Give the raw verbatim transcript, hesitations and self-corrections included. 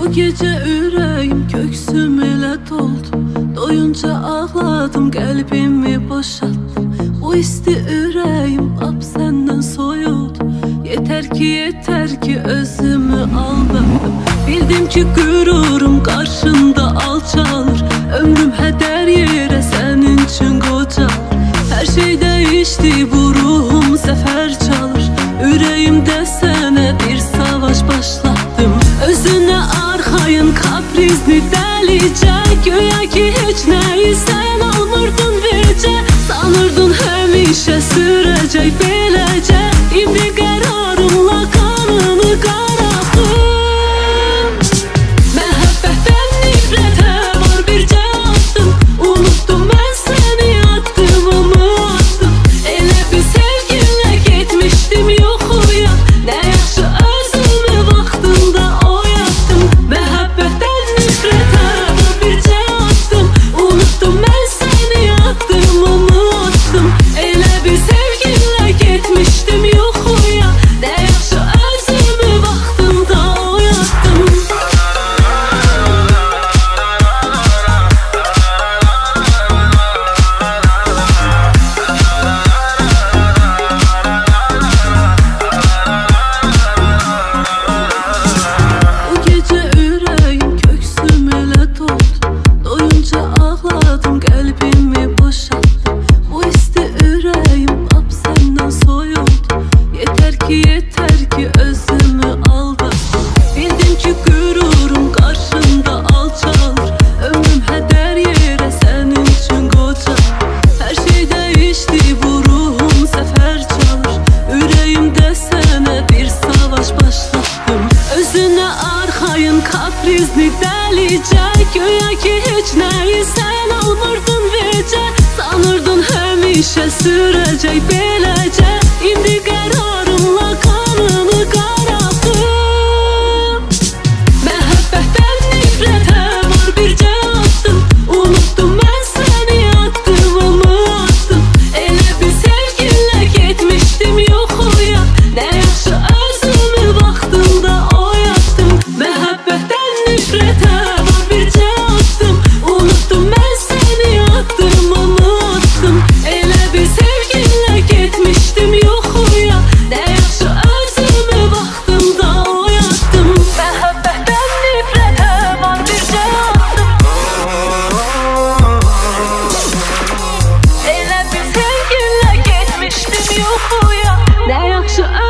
Bu gece ürəyim köksüm elə doldu. Doyunca ağladım, qəlbimi boşaltdım. Bu isti ürəyim lap səndən soyuldu. Yetər ki, yetər ki, özümü aldattım. Bildim ki, qürurum qarşında alçalır. Ömrüm hədər yerə sənin üçün qocalır. Hər şey dəyişdi, bu ruhum zəfər çalır. Ürəyimdə sənə bir savaş başlattım. Özünə arxayın, kaprizni dəlicə. Güya ki, heç nəyi sən almırdın vecə. Sanırdın həmişə sürəcək beləcə. İndi qərarımla qanını qaraldım. Məhəbbətdən nifrətə var bircə addım. Unutdum mən səni, addımımı attım. Elə bir sevginlə getmişdim yoxuya. Nə yaxşı özümü vaxtında oyatdım. Məhəbbətdən nifrətə var bircə addım. Unutdum mən səni, addımımı attım. Elə bir sevginlə getmişdim yoxuya. Nə yaxşı özümü vaxtında oyatdım. Bu gecə ürəyim köksüm elə doldu. Doyunca ağladım, qəlbimi boşaltdım. Bu isti ürəyim lap səndən soyuldu. Yetər ki, yetər ki, özümü aldattım. Bildim ki, qürurum qarşında alçalır. Ömrüm hədər yerə sənin üçün qocalır. Hər şey dəyişdi, bu ruhum zəfər çalır. Ürəyimdə sənə bir savaş başlattım. Özünə arxayın, kaprizni dəlicə. Güya ki, heç nəyi sən almırdın vecə. Sanırdın həmişə sürəcək beləcə. İndi qərarımla qanını qaraldım. Məhəbbətdən nifrətə var bircə addım. Unutdum mən səni, addımımı attım. Elə bir sevginlə getmişdim yoxuya. Nə yaxşı özümü vaxtında oyatdım. Məhəbbətdən nifrətə var bircə addım. Unutdum mən səni, addımımı attım. Elə bir sevginlə getmişdim yoxuya. Nə yaxşı özümü vaxtında oyatdım. Məhəbbətdən nifrətə var bircə addım. Elə bir sevginlə getmişdim yoxuya. Nə yaxşı